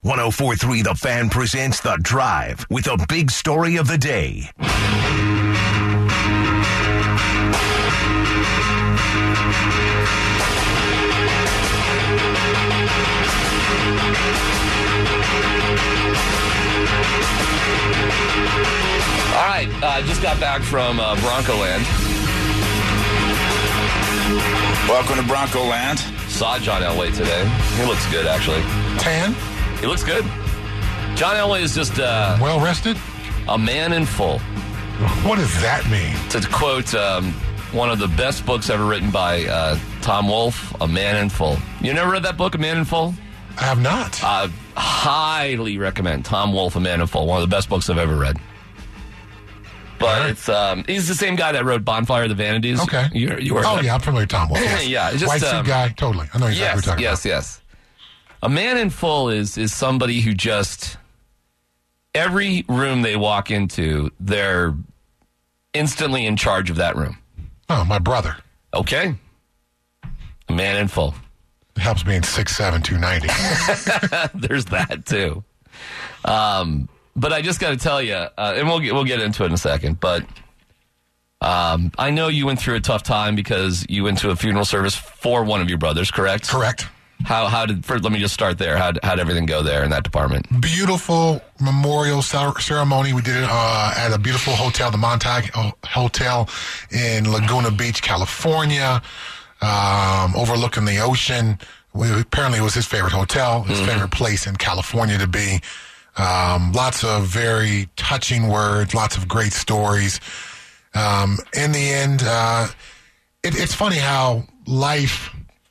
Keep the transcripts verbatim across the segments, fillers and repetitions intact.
one oh four point three The Fan presents The Drive with a big story of the day. All right, I uh, just got back from uh, Bronco Land. Welcome to Bronco Land. Saw John Elway today. He looks good, actually. Tan? He looks good. John Elway is just uh, well rested? A man in full. What does that mean? To quote um, one of the best books ever written by uh, Tom Wolfe, A Man in Full. You never read that book, A Man in Full? I have not. I uh, highly recommend Tom Wolfe, A Man in Full. One of the best books I've ever read. But right. it's um, he's the same guy that wrote Bonfire of the Vanities. Okay. You, you were oh, yeah, I'm familiar with Tom Wolfe. Yes. yeah. It's just, White suit um, guy, totally. I know exactly yes, what you're talking yes, about. Yes, yes. A man in full is is somebody who just, every room they walk into, they're instantly in charge of that room. Oh, my brother. Okay. A man in full. It helps being six seven, two ninety. There's that, too. Um, but I just got to tell you, uh, and we'll get, we'll get into it in a second, but um, I know you went through a tough time because you went to a funeral service for one of your brothers, correct? Correct. How how did first? Let me just start there. How how did everything go there in that department? Beautiful memorial ceremony. We did it uh, at a beautiful hotel, the Montague Hotel in Laguna Beach, California, um, overlooking the ocean. We, apparently, it was his favorite hotel, his mm-hmm. favorite place in California to be. Um, lots of very touching words, lots of great stories. Um, in the end, uh, it, it's funny how life.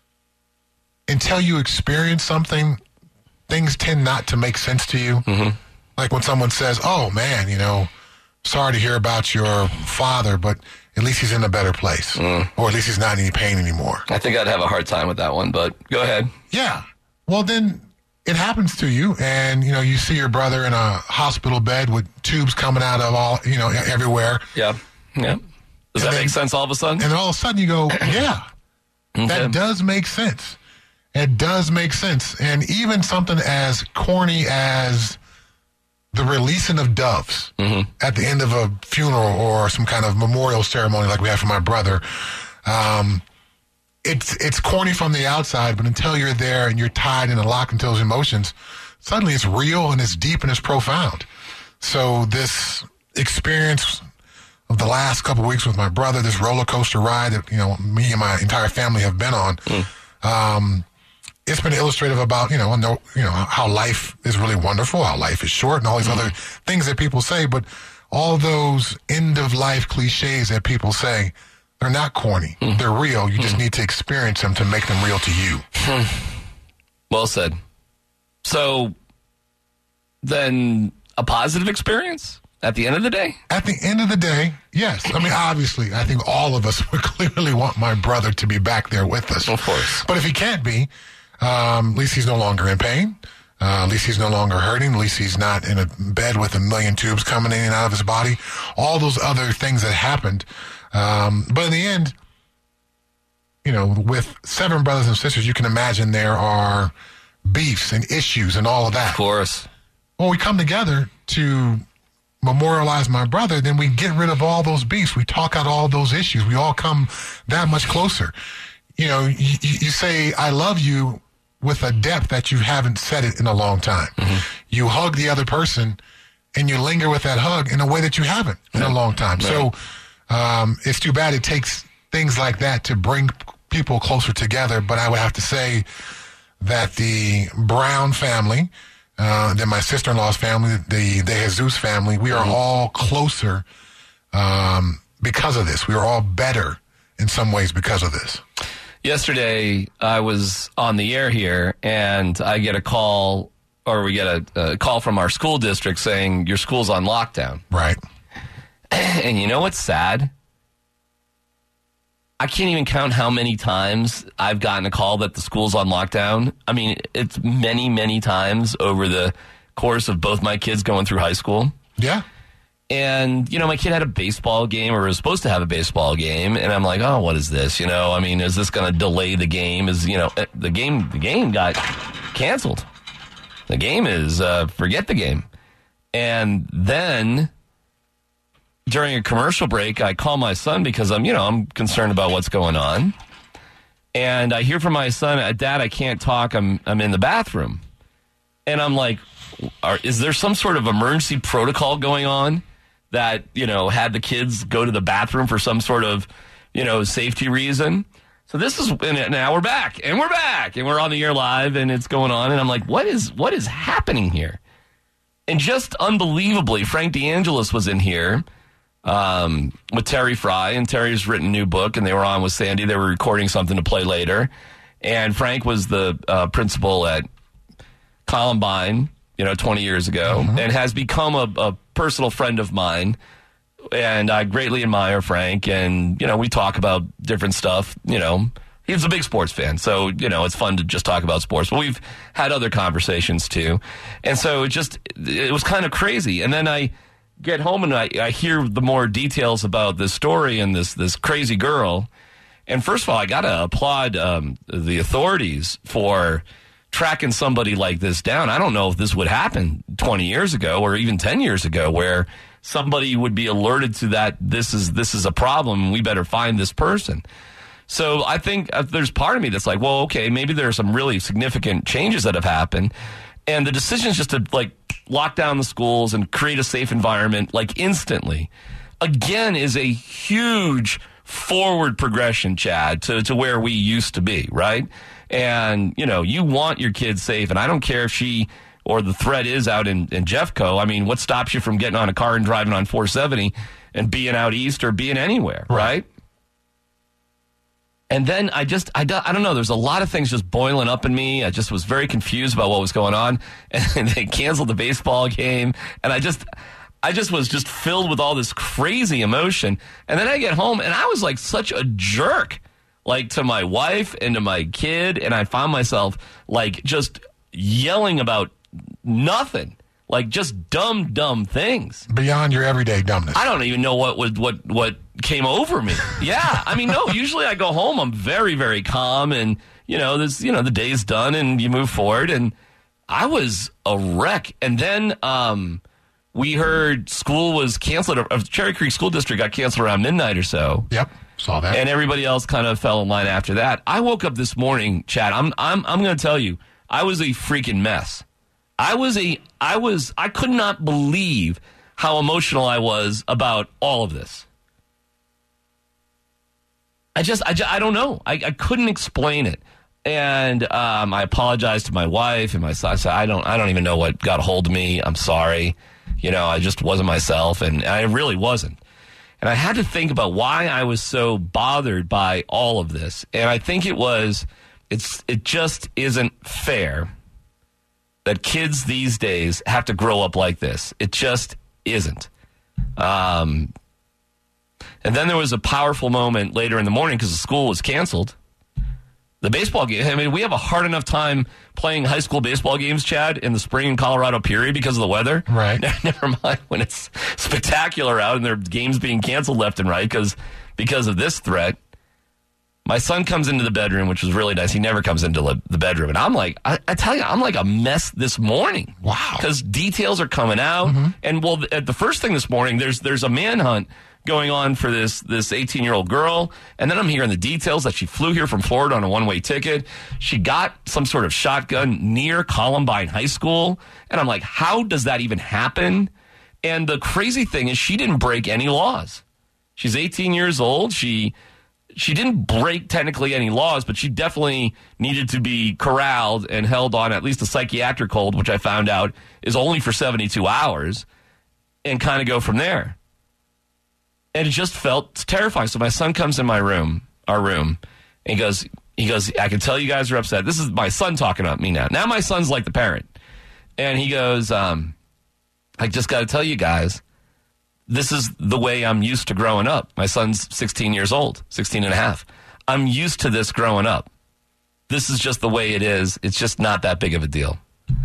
Until you experience something, things tend not to make sense to you. Mm-hmm. Like when someone says, oh, man, you know, sorry to hear about your father, but at least he's in a better place. Mm. Or at least he's not in any pain anymore. I think I'd have a hard time with that one, but go ahead. Yeah. Well, then it happens to you, and, you know, you see your brother in a hospital bed with tubes coming out of all, you know, everywhere. Yeah. Yeah. Does and that then, make sense all of a sudden? And then all of a sudden you go, yeah, okay. That does make sense. It does make sense. And even something as corny as the releasing of doves mm-hmm. at the end of a funeral or some kind of memorial ceremony like we had for my brother, um, it's it's corny from the outside, but until you're there and you're tied and locked into those emotions, suddenly it's real and it's deep and it's profound. So this experience of the last couple of weeks with my brother, this roller coaster ride that, you know, me and my entire family have been on, mm. um, it's been illustrative about, you know, know, you know, how life is really wonderful, how life is short, and all these mm-hmm. other things that people say. But all those end-of-life cliches that people say, they're not corny. Mm-hmm. They're real. You mm-hmm. just need to experience them to make them real to you. Well said. So then a positive experience at the end of the day? At the end of the day, yes. I mean, obviously, I think all of us would clearly want my brother to be back there with us. Of course. But if he can't be, Um, at least he's no longer in pain. Uh, at least he's no longer hurting. At least he's not in a bed with a million tubes coming in and out of his body. All those other things that happened. Um, but in the end, you know, with seven brothers and sisters, you can imagine there are beefs and issues and all of that. Of course. When we come together to memorialize my brother, then we get rid of all those beefs. We talk out all those issues. We all come that much closer. You know, you, you say, I love you, with a depth that you haven't said it in a long time. Mm-hmm. You hug the other person and you linger with that hug in a way that you haven't in yeah. a long time. Right. So um, it's too bad it takes things like that to bring people closer together. But I would have to say that the Brown family, uh, then my sister-in-law's family, the, the Jesus family, we are mm-hmm. all closer um, because of this. We are all better in some ways because of this. Yesterday, I was on the air here, and I get a call, or we get a, a call from our school district saying, your school's on lockdown. Right. And you know what's sad? I can't even count how many times I've gotten a call that the school's on lockdown. I mean, it's many, many times over the course of both my kids going through high school. Yeah. And, you know, my kid had a baseball game, or was supposed to have a baseball game, and I'm like, oh, what is this? You know, I mean, is this going to delay the game? Is, you know, the game the game got canceled. The game is, uh, forget the game. And then during a commercial break, I call my son because I'm, you know, I'm concerned about what's going on. And I hear from my son, Dad, I can't talk. I'm, I'm in the bathroom. And I'm like, are, is there some sort of emergency protocol going on that, you know, had the kids go to the bathroom for some sort of, you know, safety reason? So this is, and now we're back, and we're back, and we're on the air live, and it's going on. And I'm like, what is, what is happening here? And just unbelievably, Frank DeAngelis was in here um, with Terry Fry, and Terry's written a new book, and they were on with Sandy. They were recording something to play later. And Frank was the uh, principal at Columbine, you know, twenty years ago, mm-hmm. and has become a, a personal friend of mine. And I greatly admire Frank, and, you know, we talk about different stuff. You know, he's a big sports fan, so, you know, it's fun to just talk about sports. But we've had other conversations, too. And so it just, it was kind of crazy. And then I get home, and I, I hear the more details about this story and this, this crazy girl. And first of all, I got to applaud um, the authorities for tracking somebody like this down. I don't know if this would happen twenty years ago or even ten years ago, where somebody would be alerted to that this is this is a problem, we better find this person. So I think uh, there's part of me that's like, well, okay, maybe there are some really significant changes that have happened, and the decision is just to like lock down the schools and create a safe environment like instantly, again, is a huge forward progression, Chad, to, to where we used to be, right? And, you know, you want your kids safe, and I don't care if she or the threat is out in, in Jeffco. I mean, what stops you from getting on a car and driving on four seventy and being out east or being anywhere, right? right? And then I just, I, do, I don't know, there's a lot of things just boiling up in me. I just was very confused about what was going on, and they canceled the baseball game, and I just... I just was just filled with all this crazy emotion. And then I get home, and I was like such a jerk, like to my wife and to my kid. And I found myself like just yelling about nothing, like just dumb, dumb things. Beyond your everyday dumbness. I don't even know what was, what, what came over me. Yeah. I mean, no, usually I go home, I'm very, very calm, and, you know, this, you know, the day's done and you move forward. And I was a wreck. And then, um, we heard school was canceled. Uh, Cherry Creek School District got canceled around midnight or so. Yep, saw that. And everybody else kind of fell in line after that. I woke up this morning, Chad. I'm I'm I'm going to tell you, I was a freaking mess. I was a I was I could not believe how emotional I was about all of this. I just I, just, I don't know. I, I couldn't explain it. And um, I apologized to my wife and my son. I said, I don't I don't even know what got a hold of me. I'm sorry. You know, I just wasn't myself, and I really wasn't. And I had to think about why I was so bothered by all of this. And I think it was, it's it just isn't fair that kids these days have to grow up like this. It just isn't. Um, and then there was a powerful moment later in the morning because the school was canceled. The baseball game, I mean, we have a hard enough time playing high school baseball games, Chad, in the spring in Colorado, period, because of the weather. Right. Never mind when it's spectacular out and there are games being canceled left and right because because of this threat. My son comes into the bedroom, which was really nice. He never comes into the bedroom. And I'm like, I, I tell you, I'm like a mess this morning. Wow. Because details are coming out. Mm-hmm. And, well, at the first thing this morning, there's there's a manhunt going on for this this eighteen-year-old girl, and then I'm hearing the details that she flew here from Florida on a one-way ticket. She got some sort of shotgun near Columbine High School, and I'm like, how does that even happen? And the crazy thing is she didn't break any laws. She's eighteen years old. She she didn't break technically any laws, but she definitely needed to be corralled and held on at least a psychiatric hold, which I found out is only for seventy-two hours, and kind of go from there. And it just felt terrifying. So my son comes in my room, our room, and he goes, he goes, I can tell you guys are upset. This is my son talking about me now. Now my son's like the parent. And he goes, um, I just got to tell you guys, this is the way I'm used to growing up. My son's sixteen years old, sixteen and a half. I'm used to this growing up. This is just the way it is. It's just not that big of a deal.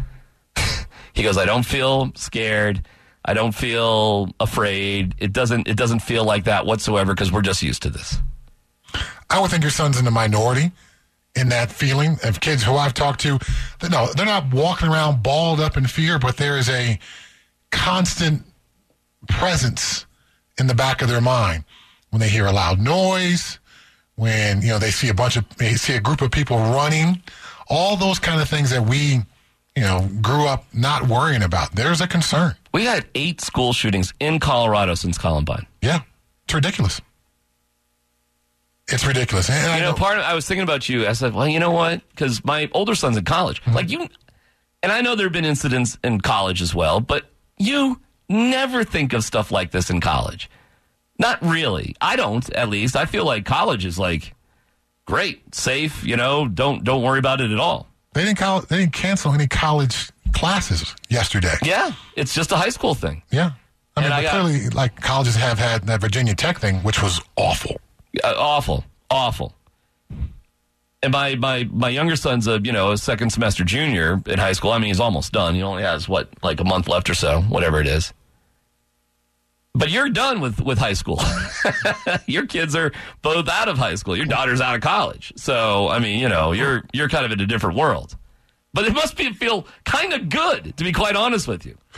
He goes, I don't feel scared. I don't feel afraid. It doesn't. It doesn't feel like that whatsoever because we're just used to this. I would think your son's in the minority in that feeling of kids who I've talked to. No, they're not walking around balled up in fear, but there is a constant presence in the back of their mind when they hear a loud noise, when, you know, they see a bunch of, they see a group of people running, all those kind of things that we, you know, grew up not worrying about. There's a concern. We had eight school shootings in Colorado since Columbine. Yeah, it's ridiculous. It's ridiculous. And you I know, know, part of, I was thinking about you. I said, well, you know what? Because my older son's in college. Mm-hmm. Like you, and I know there have been incidents in college as well, but you never think of stuff like this in college. Not really. I don't, at least. I feel like college is like great, safe, you know, don't don't worry about it at all. They didn't call, they didn't cancel any college classes yesterday. Yeah, it's just a high school thing. Yeah. I mean, I got, clearly, like, colleges have had that Virginia Tech thing, which was awful. Uh, awful, awful. And my, my, my younger son's a, you know, a second semester junior in high school. I mean, he's almost done. He only has, what, like a month left or so, whatever it is. But you're done with, with high school. Your kids are both out of high school. Your daughter's out of college. So, I mean, you know, you're you're kind of in a different world. But it must be feel kind of good, to be quite honest with you.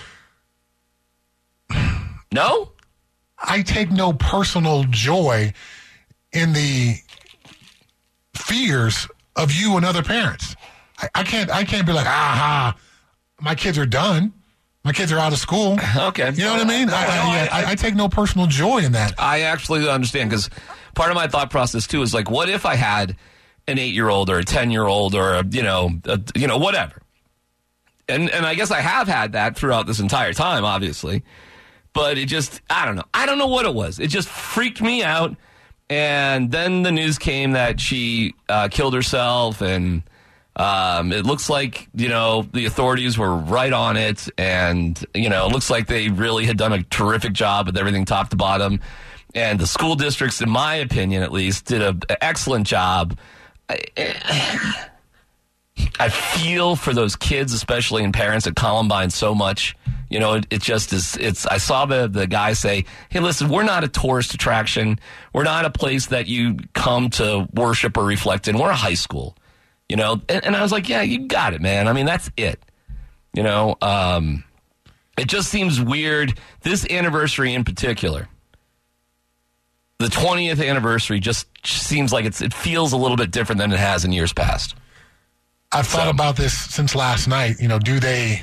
No? I take no personal joy in the fears of you and other parents. I, I can't I can't be like, aha, my kids are done. My kids are out of school. Okay. You know what I mean? I, I, yeah, I, I take no personal joy in that. I actually understand, because part of my thought process, too, is like, what if I had an eight-year-old or a ten-year-old or, a, you know, a, you know, whatever. And and I guess I have had that throughout this entire time, obviously. But it just, I don't know. I don't know what it was. It just freaked me out. And then the news came that she uh, killed herself, and Um, it looks like, you know, the authorities were right on it, and, you know, it looks like they really had done a terrific job with everything top to bottom. And the school districts, in my opinion at least, did an excellent job. I, I feel for those kids, especially, and parents at Columbine so much. You know, it, it just is, it's, I saw the, the guy say, hey, listen, we're not a tourist attraction. We're not a place that you come to worship or reflect in. We're a high school. You know, and, and I was like, yeah, you got it, man. I mean, that's it. You know, um, it just seems weird. This anniversary in particular, the twentieth anniversary, just seems like it's it feels a little bit different than it has in years past. I've thought So- about this since last night. You know, do they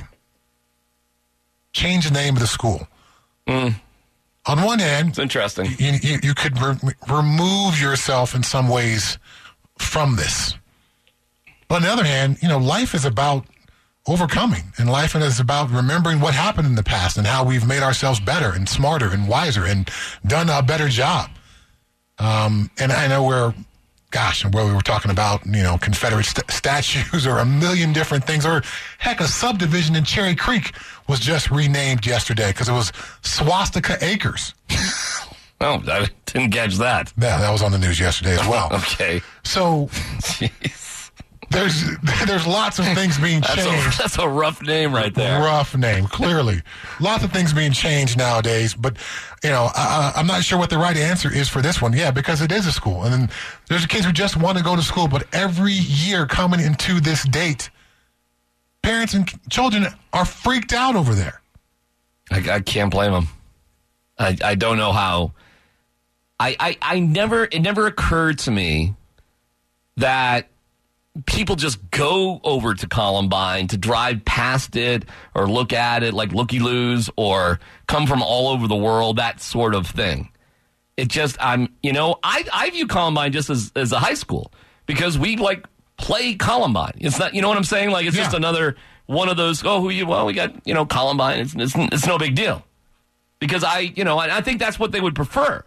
change the name of the school? Mm. On one hand, It's interesting. you, you, you could re- remove yourself in some ways from this. But on the other hand, you know, life is about overcoming, and life is about remembering what happened in the past and how we've made ourselves better and smarter and wiser and done a better job. Um, and I know we're, gosh, where we were talking about, you know, Confederate st- statues or a million different things, or heck, a subdivision in Cherry Creek was just renamed yesterday because it was Swastika Acres. Oh, I didn't catch that. Yeah, that was on the news yesterday as well. Okay. So Jeez. there's there's lots of things being That's changed. a, that's a rough name right there. Rough name, clearly. Lots of things being changed nowadays, but, you know, I, I'm not sure what the right answer is for this one. Yeah, because it is a school. And then there's kids who just want to go to school, but every year coming into this date, parents and children are freaked out over there. I, I can't blame them. I, I don't know how. I, I, I never, it never occurred to me that people just go over to Columbine to drive past it or look at it like looky-loos or come from all over the world, that sort of thing. It just, I'm, you know, I, I view Columbine just as, as a high school because we, like, play Columbine. It's not, you know what I'm saying? Like, it's Yeah. just another one of those, oh, who you, well, we got, you know, Columbine. It's, it's, it's no big deal. Because I, you know, I, I think that's what they would prefer.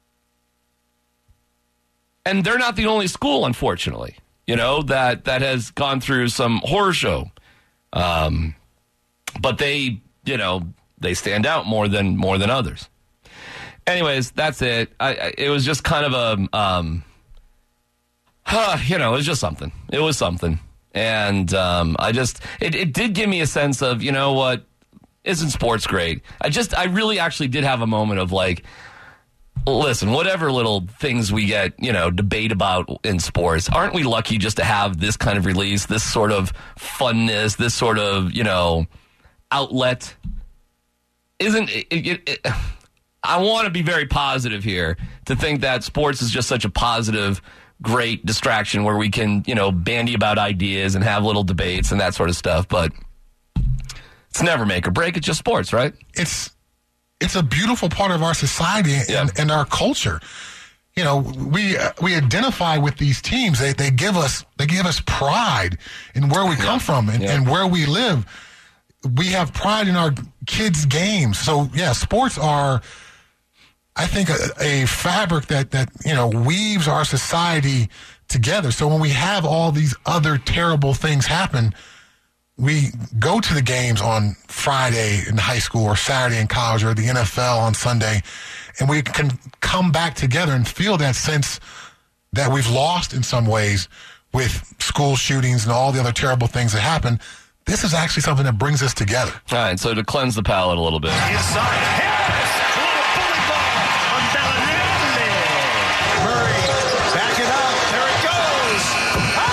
And they're not the only school, unfortunately, you know, that, that has gone through some horror show. Um, but they, you know, they stand out more than more than others. Anyways, that's it. I, I, it was just kind of a, um, huh, you know, it was just something. It was something. And um, I just, it, it did give me a sense of, you know what, isn't sports great? I just, I really actually did have a moment of like, listen, whatever little things we get, you know, debate about in sports, aren't we lucky just to have this kind of release, this sort of funness, this sort of, you know, outlet? Isn't it, it, it I want to be very positive here to think that sports is just such a positive, great distraction where we can, you know, bandy about ideas and have little debates and that sort of stuff. But it's never make or break. It's just sports, right? It's it's a beautiful part of our society and, Yeah. and our culture. You know, we uh, we identify with these teams. They they give us they give us pride in where we come from and, Yeah. and where we live. We have pride in our kids' games. So yeah, sports are, I think, a, a fabric that, that, you know, weaves our society together. So when we have all these other terrible things happen, we go to the games on Friday in high school or Saturday in college or the N F L on Sunday, and we can come back together and feel that sense that we've lost in some ways with school shootings and all the other terrible things that happen. This is actually something that brings us together. All right, so to cleanse the palate a little bit. Inside, Harris! What a bully ball on Bellinelli! Murray, back it up. There it goes! Oh!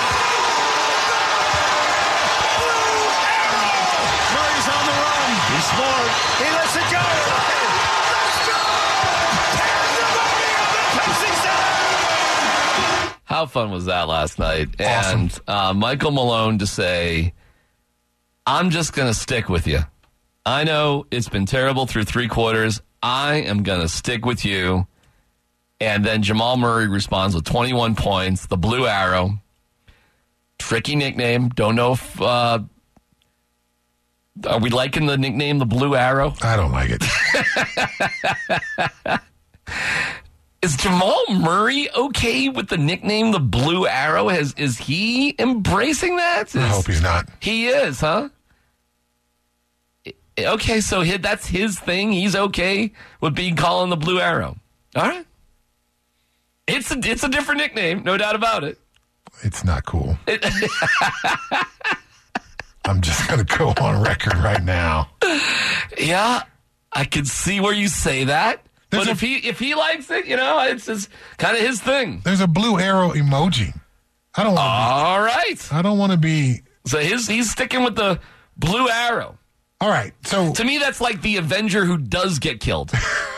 Blue arrow! Murray's on the run. He's smart. He lets it go. Let's go! Pandemonium on the Pepsi Center! How fun was that last night? Awesome. And uh, Michael Malone to say, I'm just going to stick with you. I know it's been terrible through three quarters. I am going to stick with you. And then Jamal Murray responds with twenty-one points, the Blue Arrow. Tricky nickname. Don't know if... Uh, are we liking the nickname, the Blue Arrow? I don't like it. Is Jamal Murray okay with the nickname, the Blue Arrow? Has Is he embracing that? I Is- hope he's not. He is, huh? Okay, so hi- that's his thing. He's okay with being called the Blue Arrow. All right. It's a, it's a different nickname, no doubt about it. It's not cool. I'm just going to go on record right now. Yeah, I can see where you say that. There's but a- if he if he likes it, you know, it's just kind of his thing. There's a blue arrow emoji. I don't want All right. to be. I don't want to be. So his he's sticking with the Blue Arrow. All right. So To me, that's like the Avenger who does get killed.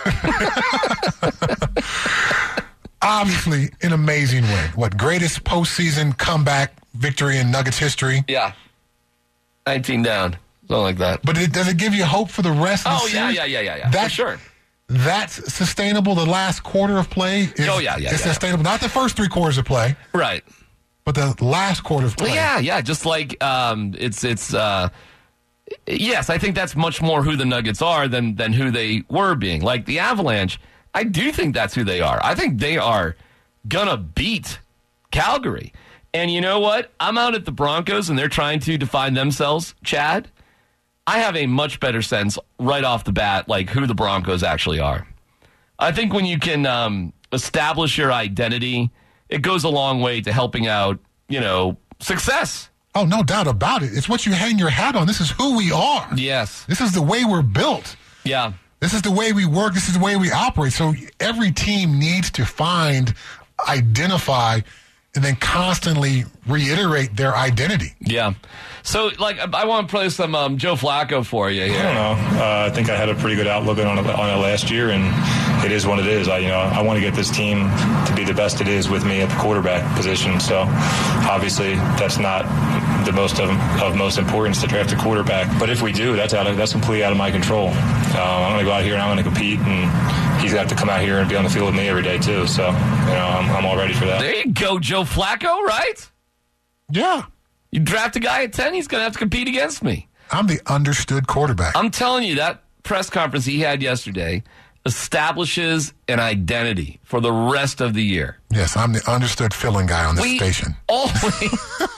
obviously an amazing win. What, greatest postseason comeback victory in Nuggets history? Yeah. nineteen down. Something like that. But it, does it give you hope for the rest of the Oh, yeah, series? yeah, yeah, yeah, yeah. That, For sure. That's sustainable. The last quarter of play is, Oh, yeah, yeah, is yeah. sustainable. Not the first three quarters of play, Right. but the last quarter of play. Well, yeah, yeah. Just like um, it's it's. Uh, yes, I think that's much more who the Nuggets are than than who they were being. Like the Avalanche, I do think that's who they are. I think they are gonna beat Calgary. And you know what? I'm out at the Broncos, and they're trying to define themselves. Chad, I have a much better sense right off the bat, like who the Broncos actually are. I think when you can um, establish your identity, it goes a long way to helping out, you know, success. Oh, no doubt about it. It's what you hang your hat on. This is who we are. Yes. This is the way we're built. Yeah. This is the way we work. This is the way we operate. So every team needs to find, identify, and then constantly reiterate their identity. Yeah. So, like, I want to play some um, Joe Flacco for you I don't here. know. Uh, I think I had a pretty good outlook on it, on it last year, and it is what it is. I, you know, I want to get this team to be the best it is with me at the quarterback position. So, obviously, that's not the most of, of most importance to draft a quarterback. But if we do, that's out of that's completely out of my control. Uh, I'm going to go out here and I'm going to compete, and he's going to have to come out here and be on the field with me every day too. So, you know, I'm, I'm all ready for that. There you go, Joe Flacco, right? Yeah. You draft a guy at ten, he's going to have to compete against me. I'm the understood quarterback. I'm telling you, that press conference he had yesterday establishes an identity for the rest of the year. Yes, I'm the understood filling guy on this We station. always...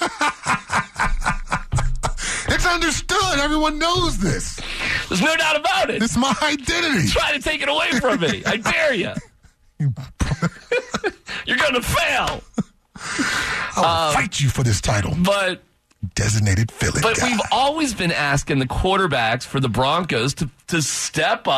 It's understood. Everyone knows this. There's no doubt about it. It's my identity. Try to take it away from me. I dare you. You're going to fail. I will fight you for this title. But Designated filling but guy. we've always been asking the quarterbacks for the Broncos to, to step up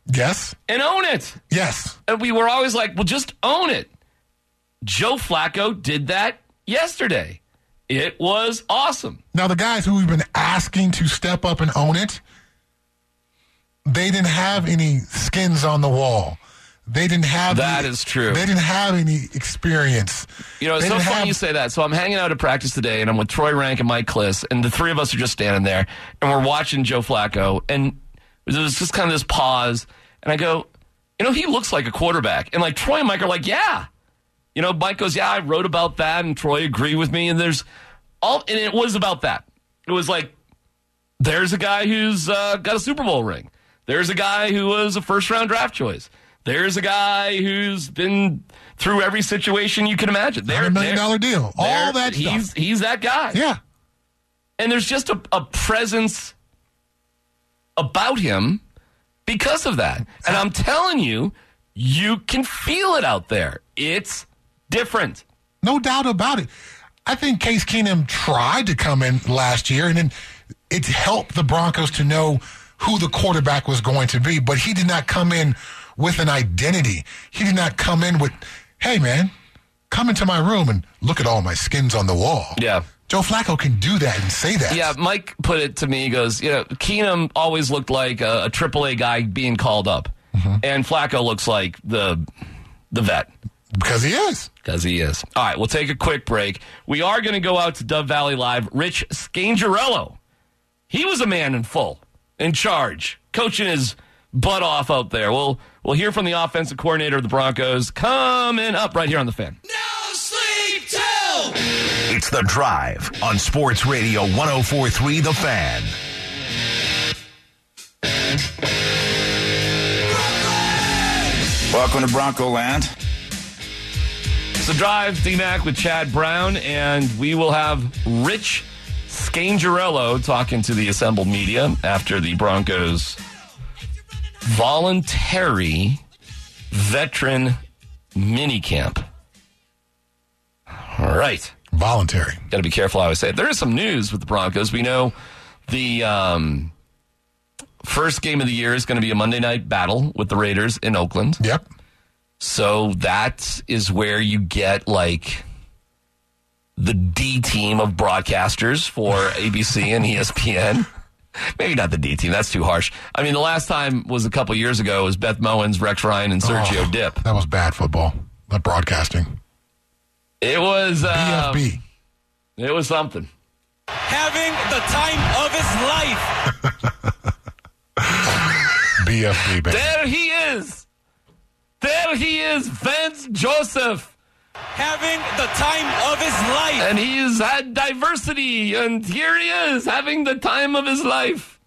Yes. and own it. Yes. And we were always like, well, just own it. Joe Flacco did that yesterday. It was awesome. Now, the guys who we've been asking to step up and own it, they didn't have any skins on the wall. They didn't have That any, is true. They didn't have any experience. You know, it's They so didn't funny have- you say that. So I'm hanging out at practice today, and I'm with Troy Rank and Mike Kliss, and the three of us are just standing there, and we're watching Joe Flacco, and there was just kind of this pause, and I go, you know, he looks like a quarterback. And like Troy and Mike are like, yeah. You know, Mike goes, yeah, I wrote about that, and Troy agreed with me, and there's all, and it was about that. It was like, there's a guy who's uh, got a Super Bowl ring. There's a guy who was a first-round draft choice. There's a guy who's been through every situation you can imagine. There, one hundred million dollars there- deal. All there- that he's, stuff. He's that guy. Yeah. And there's just a, a presence about him because of that. And I'm telling you, you can feel it out there. It's different. No doubt about it. I think Case Keenum tried to come in last year, and then it helped the Broncos to know who the quarterback was going to be, but he did not come in with an identity. He did not come in with, hey, man, come into my room and look at all my skins on the wall. Yeah. Joe Flacco can do that and say that. Yeah, Mike put it to me. He goes, you know, Keenum always looked like a, a triple A guy being called up. Mm-hmm. And Flacco looks like the the vet. Because he is. Because he is. All right, we'll take a quick break. We are going to go out to Dove Valley Live. Rich Scangarello. He was a man in full, in charge, coaching his butt off out there. We'll, we'll hear from the offensive coordinator of the Broncos coming up right here on The Fan. No sleep till. It's The Drive on Sports Radio one oh four point three The Fan. Welcome to Bronco Land. It's The Drive, D-Mac with Chad Brown, and we will have Rich Scangarello talking to the assembled media after the Broncos' voluntary veteran minicamp. All right. Voluntary. Got to be careful how I say it. There is some news with the Broncos. We know the um, first game of the year is going to be a Monday night battle with the Raiders in Oakland. Yep. So that is where you get like the D team of broadcasters for A B C and E S P N. Maybe not the D team. That's too harsh. I mean, the last time was a couple years ago. It was Beth Mowins, Rex Ryan, and Sergio Oh, Dip. That was bad football. Not broadcasting. It was uh, B F B. It was something. Having the time of his life. B F B, baby. There he is. There he is, Vance Joseph. Having the time of his life. And he's had diversity, and here he is, having the time of his life.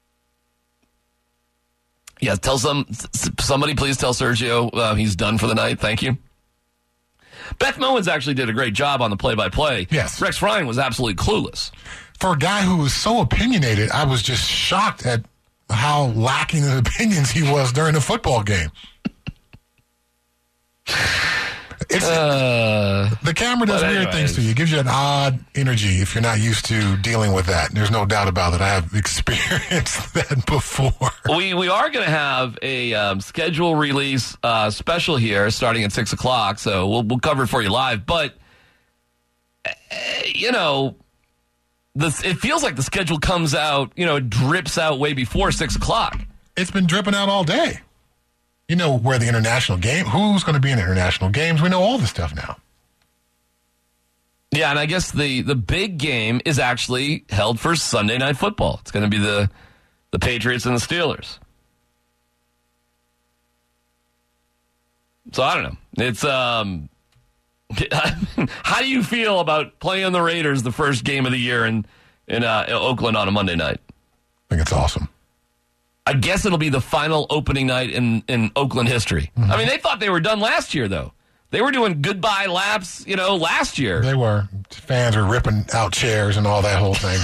Yeah, tell some somebody please tell Sergio uh, he's done for the night. Thank you. Beth Mowins actually did a great job on the play-by-play. Yes. Rex Ryan was absolutely clueless. For a guy who was so opinionated, I was just shocked at how lacking in opinions he was during the football game. It's, Uh, the camera does but weird anyways. things to you. It gives you an odd energy if you're not used to dealing with that. There's no doubt about it. I have experienced that before. we we are going to have a um, schedule release uh, special here starting at six o'clock, so we'll we'll cover it for you live. But uh, you know, this it feels like the schedule comes out, you know, it drips out way before six o'clock. It's been dripping out all day. You know where the international game, who's going to be in international games. We know all this stuff now. Yeah, and I guess the the big game is actually held for Sunday Night Football. It's going to be the the Patriots and the Steelers. So I don't know. It's um, how do you feel about playing the Raiders the first game of the year in in uh, Oakland on a Monday night? I think it's awesome. I guess it'll be the final opening night in, in Oakland history. Mm-hmm. I mean, they thought they were done last year, though. They were doing goodbye laps, you know, last year. They were. Fans were ripping out chairs and all that whole thing.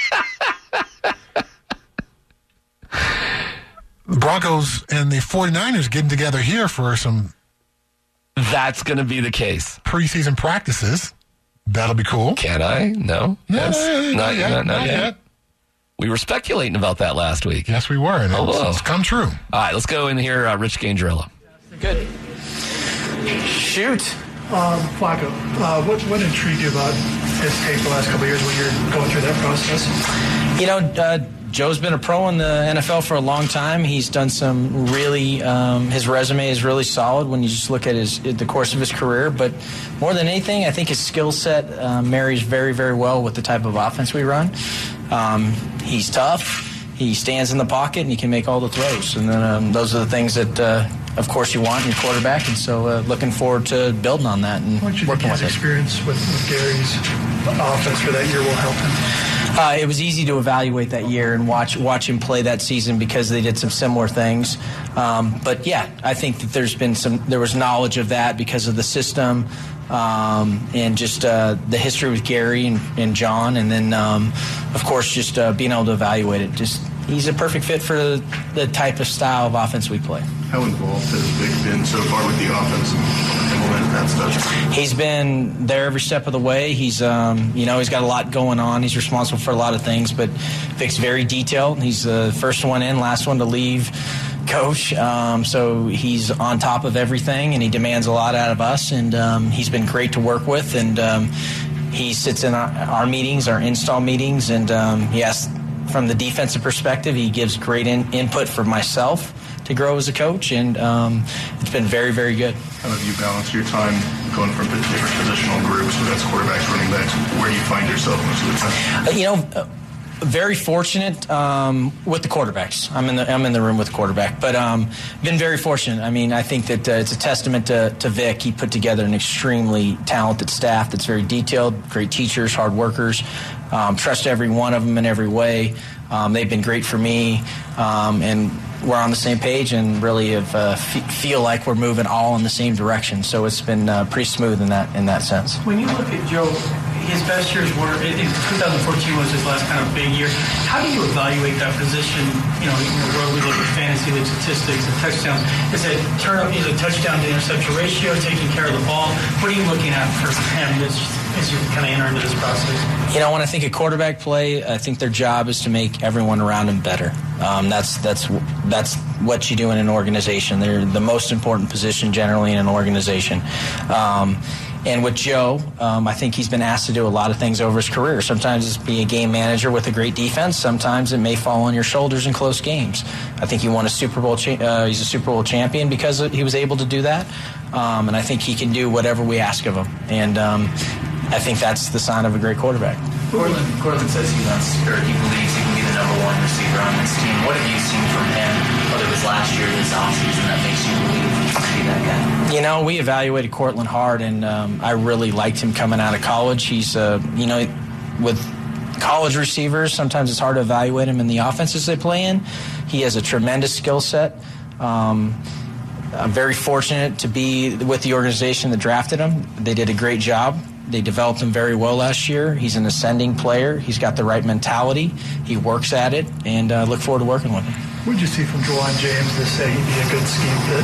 The Broncos and the 49ers getting together here for some That's going to be the case. preseason practices. That'll be cool. Can I? No? No, Yes. not, Not, yet. not, not Not yet. yet. We were speculating about that last week. Yes, we were. And Oh, it's, whoa. it's come true. All right, let's go in here. Uh, Rich Gandrella. Good. Shoot. Um, Flacco, uh, what, what intrigued you about his tape the last couple of years when you're going through that process? You know, uh, Joe's been a pro in the N F L for a long time. He's done some really, um, his resume is really solid when you just look at his the course of his career. But more than anything, I think his skill set uh, marries very, very well with the type of offense we run. Um, he's tough. He stands in the pocket and he can make all the throws. And then um, those are the things that, uh, of course, you want in your quarterback. And so uh, looking forward to building on that and What do you think working his with it. experience with, with Gary's offense for that year will help him? Uh, it was easy to evaluate that year and watch watch him play that season because they did some similar things. Um, but yeah, I think that there's been some there was knowledge of that because of the system um, and just uh, the history with Gary and, and John, and then um, of course just uh, being able to evaluate it. Just he's a perfect fit for the, the type of style of offense we play. How involved has Vic been so far with the offense and implementing that stuff? He's been there every step of the way. He's, um, you know, he's got a lot going on. He's responsible for a lot of things, but Vic's very detailed. He's the first one in, last one to leave coach. Um, so he's on top of everything, and he demands a lot out of us, and um, he's been great to work with, and um, he sits in our, our meetings, our install meetings, and um, yes, from the defensive perspective, he gives great in, input for myself to grow as a coach, and um, it's been very, very good. How have you balanced your time going from different positional groups, whether that's quarterbacks, running backs? Where do you find yourself most of the time? Uh, you know, uh, very fortunate um, with the quarterbacks. I'm in the I'm in the room with the quarterback, but um, been very fortunate. I mean, I think that uh, it's a testament to, to Vic. He put together an extremely talented staff that's very detailed, great teachers, hard workers. Um, trust every one of them in every way. Um, they've been great for me, um, and we're on the same page and really have, uh, f- feel like we're moving all in the same direction. So it's been uh, pretty smooth in that in that sense. When you look at Joe, his best years were, in twenty fourteen was his last kind of big year. How do you evaluate that position, you know, in the world we look at fantasy league statistics and touchdowns? Is it turn up, is it touchdown to interception ratio, taking care of the ball? What are you looking at for him as, as you kind of enter into this process? You know, when I think of quarterback play, I think their job is to make everyone around him better. Um, that's that's that's what you do in an organization. They're the most important position generally in an organization. Um, and with Joe, um, I think he's been asked to do a lot of things over his career. Sometimes it's be a game manager with a great defense. Sometimes it may fall on your shoulders in close games. I think he won a Super Bowl. Cha- uh, he's a Super Bowl champion because he was able to do that. Um, and I think he can do whatever we ask of him. And um, I think that's the sign of a great quarterback. Cortland, Cortland says he wants, or he believes he can be the number one receiver on this team. What have you seen from him, whether it was last year or this offseason, that makes you believe he can be that guy? You know, we evaluated Cortland hard, and um, I really liked him coming out of college. He's, uh, you know, with college receivers, sometimes it's hard to evaluate him in the offenses they play in. He has a tremendous skill set. Um, I'm very fortunate to be with the organization that drafted him. They did a great job. They developed him very well last year. He's an ascending player. He's got the right mentality. He works at it, and uh, look forward to working with him. What did you see from Juwan James to say he'd be a good scheme fit?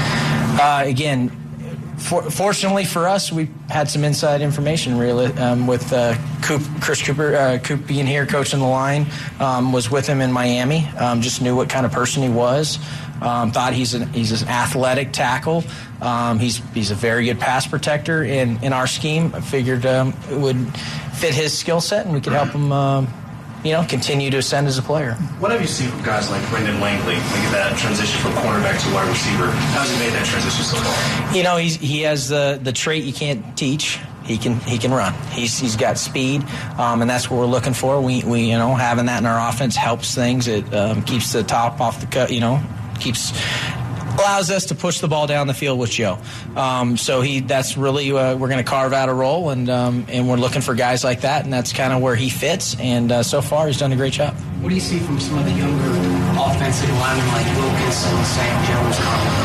Uh, again, for, fortunately for us, we had some inside information really um, with uh, Coop, Chris Cooper, uh, Coop being here, coaching the line, um, was with him in Miami. Um, just knew what kind of person he was. Um, thought he's an he's an athletic tackle. Um, he's he's a very good pass protector in, in our scheme. I figured um, it would fit his skill set, and we could help him, um, you know, continue to ascend as a player. What have you seen from guys like Brendan Langley, like that transition from cornerback to wide receiver? How's he made that transition so far? You know, he's he has the the trait you can't teach. He can he can run. He's he's got speed, um, and that's what we're looking for. We we you know having that in our offense helps things. It um, keeps the top off the cut. You know. Keeps allows us to push the ball down the field with Joe. Um, so he that's really uh, we're going to carve out a role, and um, and we're looking for guys like that, and that's kind of where he fits. And uh, so far, he's done a great job. What do you see from some of the younger offensive linemen like Wilkinson, Sam Jones,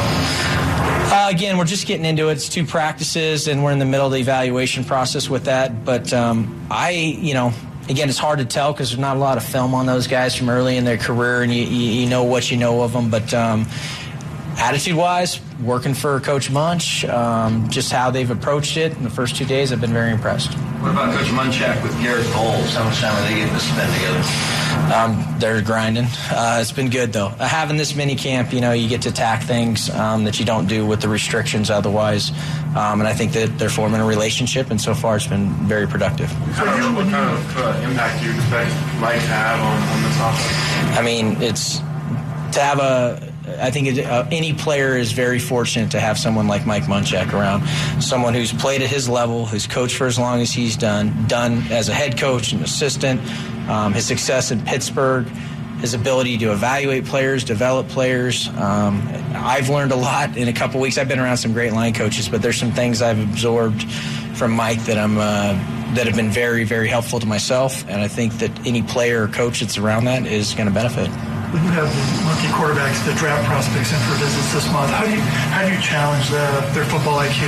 Colin? Uh, again, we're just getting into it. It's two practices, and we're in the middle of the evaluation process with that. But um, I, you know. Again, it's hard to tell because there's not a lot of film on those guys from early in their career, and you, you, you know what you know of them. But um, attitude-wise, working for Coach Munch, um, just how they've approached it in the first two days, I've been very impressed. What about Coach Munchak with Garrett Bowles? How much time are they getting to spend together? Um, they're grinding. Uh, it's been good, though. Uh, having this mini camp, you know, you get to attack things um, that you don't do with the restrictions otherwise. Um, and I think that they're forming a relationship, and so far it's been very productive. What kind of, what kind of uh, impact do you expect Mike to have on, on this offense? I mean, it's to have a I think it, uh, any player is very fortunate to have someone like Mike Munchak around, someone who's played at his level, who's coached for as long as he's done, done as a head coach and assistant, um, his success in Pittsburgh, his ability to evaluate players, develop players. Um, I've learned a lot in a couple weeks. I've been around some great line coaches, but there's some things I've absorbed from Mike that I'm uh, that have been very, very helpful to myself, and I think that any player or coach that's around that is going to benefit. When you have the rookie quarterbacks, the draft prospects in for visits this month, how do you how do you challenge the, their football I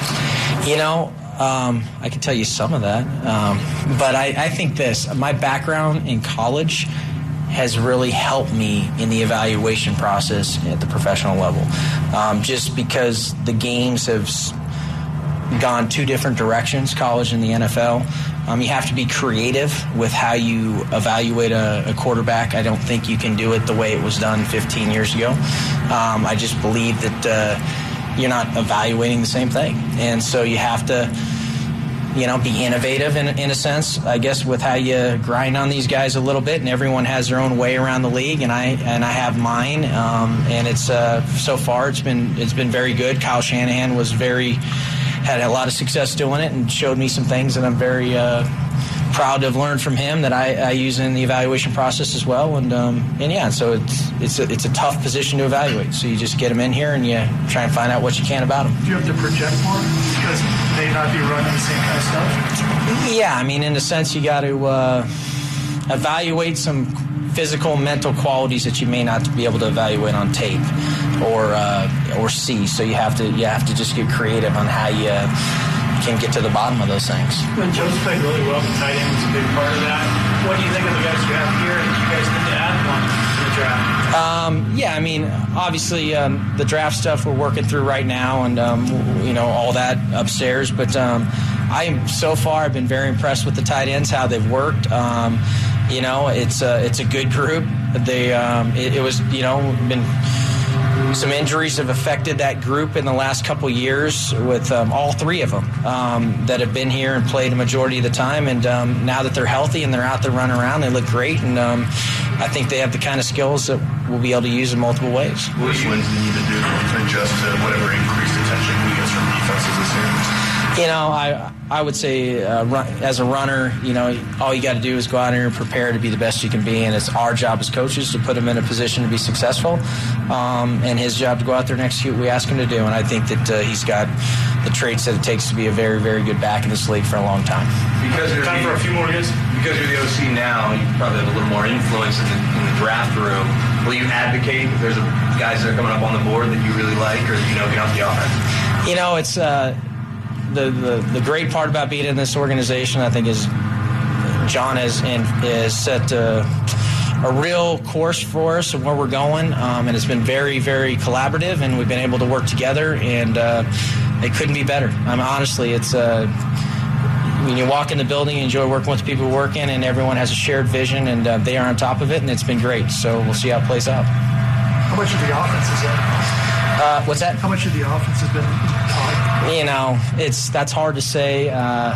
Q? You know, um, I can tell you some of that, um, but I, I think this. My background in college has really helped me in the evaluation process at the professional level, um, just because the games have gone two different directions, college and the N F L. Um, you have to be creative with how you evaluate a, a quarterback. I don't think you can do it the way it was done fifteen years ago. Um, I just believe that uh, you're not evaluating the same thing. And so you have to, you know, be innovative in, in a sense, I guess, with how you grind on these guys a little bit. And everyone has their own way around the league, and I and I have mine. Um, and it's uh, so far it's been it's been very good. Kyle Shanahan was very had a lot of success doing it and showed me some things that I'm very uh, proud to have learned from him that I, I use in the evaluation process as well. And um, and yeah, so it's it's a, it's a tough position to evaluate. So you just get them in here and you try and find out what you can about them. Do you have to project more because they may not be running the same kind of stuff? Yeah, I mean, in a sense, you got to uh, evaluate some physical, mental qualities that you may not be able to evaluate on tape or uh, or see. So you have to you have to just get creative on how you uh, can get to the bottom of those things. When Joe's played really well, the tight end was a big part of that. What do you think of the guys you have here? And you guys need to add one to the draft. Um, yeah, I mean, obviously um, the draft stuff we're working through right now, and um, you know all that upstairs. But um, I am so far I've been very impressed with the tight ends, how they've worked. Um, you know, it's a, it's a good group. They um, it, it was you know been. Some injuries have affected that group in the last couple years with um, all three of them um, that have been here and played a majority of the time. And um, now that they're healthy and they're out there running around, they look great. And um, I think they have the kind of skills that we'll be able to use in multiple ways. Which ones do you need to do to adjust to whatever increased attention we get from defenses this year? You know, I I would say uh, run, as a runner, you know, all you got to do is go out here and prepare to be the best you can be, and it's our job as coaches to put him in a position to be successful, um, and his job to go out there and execute what we ask him to do. And I think that uh, he's got the traits that it takes to be a very, very good back in this league for a long time. Because you're Time the, for a few more guys. Because you're the O C now, you probably have a little more influence in the, in the draft room. Will you advocate if there's a, guys that are coming up on the board that you really like or you know get off the offense? You know, it's uh, the, the the great part about being in this organization, I think, is John has and is set uh, a real course for us of where we're going, um, and it's been very, very collaborative, and we've been able to work together, and uh, it couldn't be better. I mean, honestly, it's uh, when you walk in the building, you enjoy working with the people who work in, and everyone has a shared vision, and uh, they are on top of it, and it's been great. So we'll see how it plays out. How much of the offense is that? Uh, what's that? How much of the offense has been taught? You know, it's that's hard to say. Uh,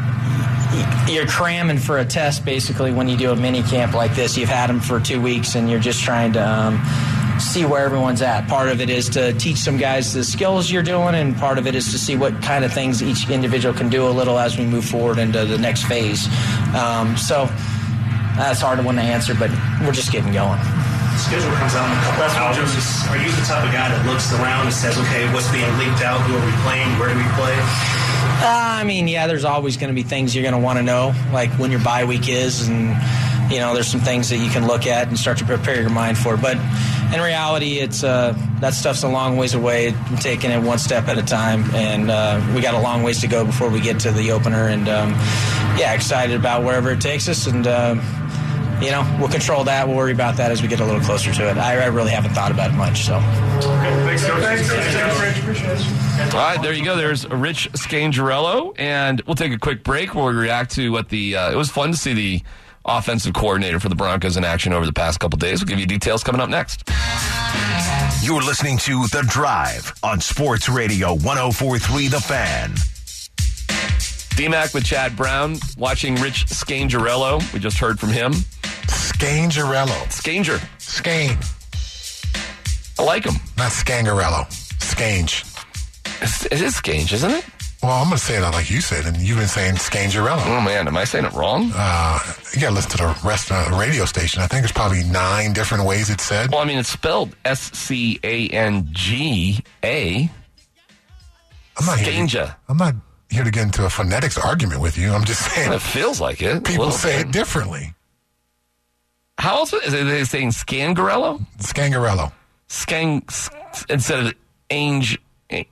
you're cramming for a test, basically, when you do a mini camp like this. You've had them for two weeks, and you're just trying to um, see where everyone's at. Part of it is to teach some guys the skills you're doing, and part of it is to see what kind of things each individual can do a little as we move forward into the next phase. Um, so that's hard one to answer, but we're just getting going. Schedule comes out in a couple of hours. Are you the type of guy that looks around and says, okay, what's being leaked out? Who are we playing? Where do we play? Uh, I mean, yeah, there's always going to be things you're going to want to know, like when your bye week is, and, you know, there's some things that you can look at and start to prepare your mind for. But in reality, it's uh, that stuff's a long ways away. We're taking it one step at a time, and uh, we got a long ways to go before we get to the opener. And, um, yeah, excited about wherever it takes us, and uh, you know, we'll control that. We'll worry about that as we get a little closer to it. I, I really haven't thought about it much. So. Okay, thanks, Coach. Thanks, thanks, Rich. Appreciate it. All right, there you go. There's Rich Scangarello, and we'll take a quick break where we react to what the. Uh, it was fun to see the offensive coordinator for the Broncos in action over the past couple days. We'll give you details coming up next. You're listening to The Drive on Sports Radio one oh four point three The Fan. D-Mac with Chad Brown, watching Rich Scangarello. We just heard from him. Scangarello. Scanger. Skane. I like him. Not Scangarello. Scange. It's, it is Scange, isn't it? Well, I'm going to say it like you said, and you've been saying Scangarello. Oh, man, am I saying it wrong? Uh, you got to listen to the rest of the radio station. I think there's probably nine different ways it's said. Well, I mean, it's spelled S C A N G A. I'm not Scange. Here to, I'm not here to get into a phonetics argument with you. I'm just saying. It feels like it. People say it differently. How else is it? They saying Scangarello? Scangarello. Skang, instead of Ainge. Okay.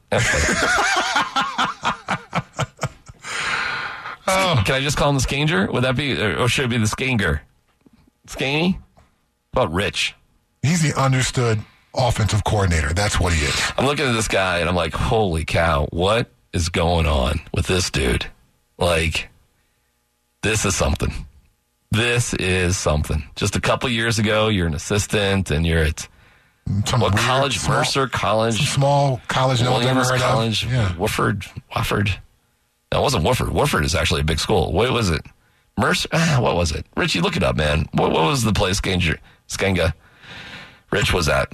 Oh. Can I just call him the Scanger? Would that be, or should it be the Skanger? Scaney? How about Rich? He's the understood offensive coordinator. That's what he is. I'm looking at this guy and I'm like, holy cow, what is going on with this dude? Like, this is something. This is something. Just a couple years ago, you're an assistant and you're at Some what, weird, college, small, Mercer College, some small college, no one's ever Williams heard College, of. Yeah. Wofford, Wofford. No, it wasn't Wofford. Wofford is actually a big school. What was it? Mercer? Ah, what was it? Richie, look it up, man. What, what was the place Skenga, Skenga Rich was at?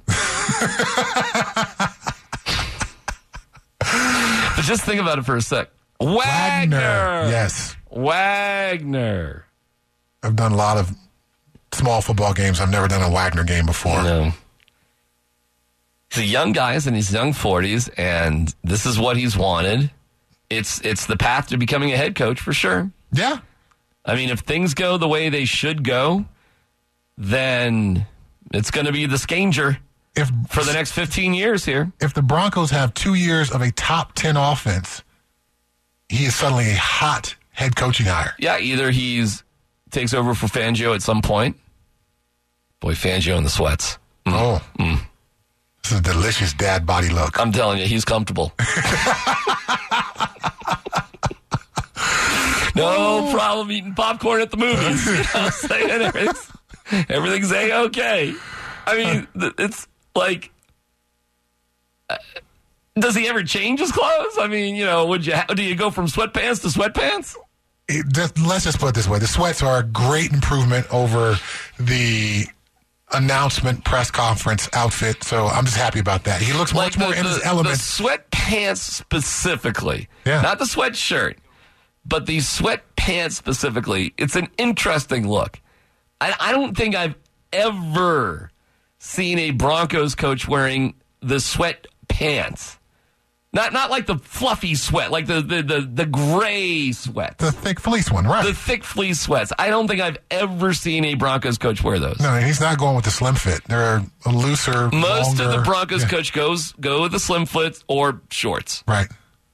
But just think about it for a sec. Wagner. Wagner. Yes. Wagner. I've done a lot of small football games. I've never done a Wagner game before. No. He's a young guy, he's in his young forties, and this is what he's wanted. It's it's the path to becoming a head coach for sure. Yeah. I mean, if things go the way they should go, then it's going to be the Scanger if, for the next fifteen years here. If the Broncos have two years of a top ten offense, he is suddenly a hot head coaching hire. Yeah, either he's takes over for Fangio at some point. Boy, Fangio in the sweats. Mm. Oh. Mm. This is a delicious dad body look. I'm telling you, he's comfortable. No problem eating popcorn at the movies. You know what I'm saying? Everything's, everything's A-okay. I mean, it's like, uh, does he ever change his clothes? I mean, you know, would you ha- do you go from sweatpants to sweatpants? It, just, let's just put it this way. The sweats are a great improvement over the announcement press conference outfit, so I'm just happy about that. He looks much like more the, in the, his element. The sweatpants specifically. Yeah. Not the sweatshirt, but the sweatpants specifically. It's an interesting look. I, I don't think I've ever seen a Broncos coach wearing the sweatpants. Not not like the fluffy sweat, like the, the, the, the gray sweat. The thick fleece one, right. The thick fleece sweats. I don't think I've ever seen a Broncos coach wear those. No, he's not going with the slim fit. They're a looser, Most longer, of the Broncos yeah. coach goes go with the slim fit or shorts. Right.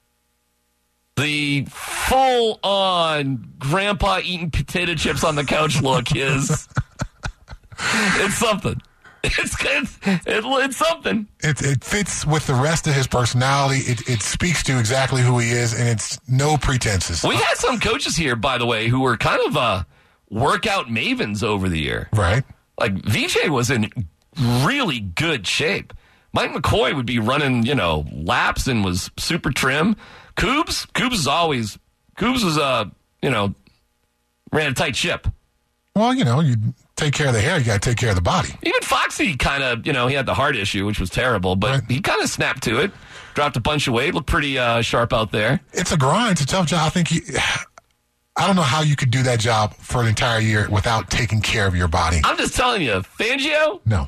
The full-on grandpa eating potato chips on the couch look is it's something. It's it's, it, it's something. It, it fits with the rest of his personality. It, it speaks to exactly who he is, and it's no pretenses. We had some coaches here, by the way, who were kind of uh, workout mavens over the year. Right. Like, V J was in really good shape. Mike McCoy would be running, you know, laps and was super trim. Coobs, Coobs is always, Coobs was, uh, you know, ran a tight ship. Well, you know, you take care of the hair, you got to take care of the body. Even Foxy kind of, you know, he had the heart issue, which was terrible, but right. he kind of snapped to it, dropped a bunch of weight, looked pretty uh, sharp out there. It's a grind. It's a tough job. I think he, I don't know how you could do that job for an entire year without taking care of your body. I'm just telling you, Fangio? No.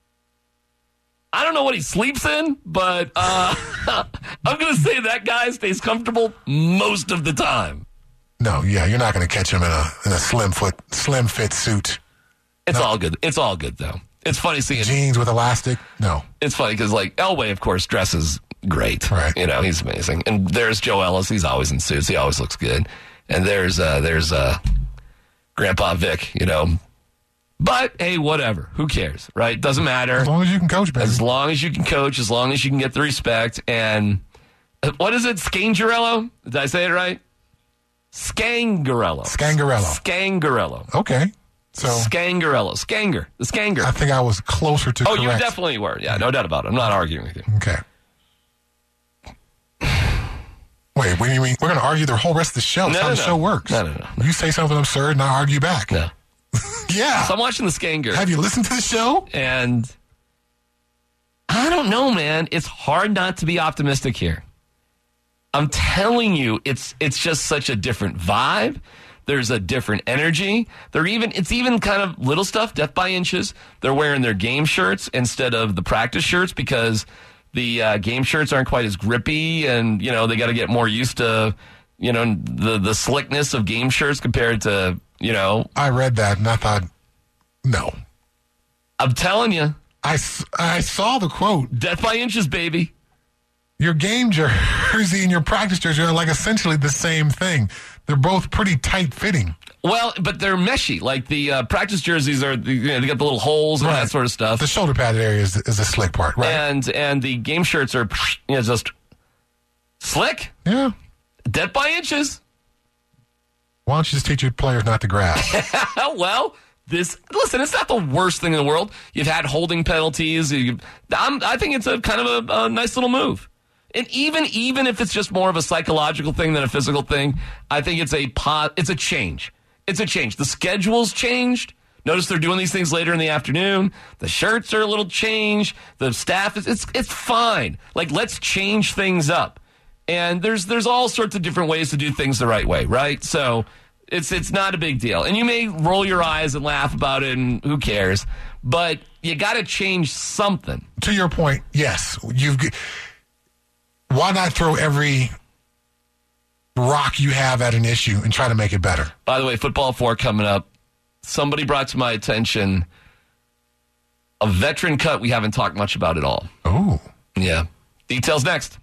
I don't know what he sleeps in, but uh, I'm going to say that guy stays comfortable most of the time. No, yeah, you're not going to catch him in a in a slim foot, slim fit suit. It's no. all good. It's all good, though. It's funny seeing jeans with elastic. No, it's funny because like Elway, of course, dresses great. Right, you know, he's amazing. And there's Joe Ellis. He's always in suits. He always looks good. And there's uh, there's uh, Grandpa Vic. You know, But, hey, whatever. Who cares, right? Doesn't matter. As long as you can coach, baby. As long as you can coach, as long as you can get the respect. And what is it? Scangarello? Did I say it right? Scangarello. Scangarello. Scangarello. Okay. So Scangarello. Scanger. The Scanger. I think I was closer to Oh, correct. you definitely were. Yeah, no doubt about it. I'm not arguing with you. Okay. Wait, what do you mean? We're going to argue the whole rest of the show. That's No, how no, the no. show works. No, no, no. You say something absurd and I argue back. No. Yeah. So I'm watching the Skanger. Have you listened to the show? And I don't know, man. It's hard not to be optimistic here. I'm telling you, it's it's just such a different vibe. There's a different energy. They're even it's even kind of little stuff, death by inches. They're wearing their game shirts instead of the practice shirts because the uh, game shirts aren't quite as grippy, and you know they got to get more used to you know the the slickness of game shirts compared to you know. I read that and I thought, no. I'm telling you, I, I saw the quote. Death by inches, baby. Your game jersey and your practice jersey are like essentially the same thing. They're both pretty tight fitting. Well, but they're meshy. Like the uh, practice jerseys are, you know, they got the little holes and Right. that sort of stuff. The shoulder pad area is, is the slick part, right? And and the game shirts are, you know, just slick. Yeah. Death by inches. Why don't you just teach your players not to grab? Well, this listen, it's not the worst thing in the world. You've had holding penalties. You've, I'm, I think it's a kind of a, a nice little move. And even even if it's just more of a psychological thing than a physical thing, I think it's a pot, it's a change. It's a change. The schedule's changed. Notice they're doing these things later in the afternoon. The shirts are a little changed. The staff is it's it's fine. Like let's change things up. And there's there's all sorts of different ways to do things the right way, right? So it's it's not a big deal. And you may roll your eyes and laugh about it and who cares, but you got to change something. To your point, yes. You've Why not throw every rock you have at an issue and try to make it better? By the way, football four coming up. Somebody brought to my attention a veteran cut we haven't talked much about at all. Oh. Yeah. Details next.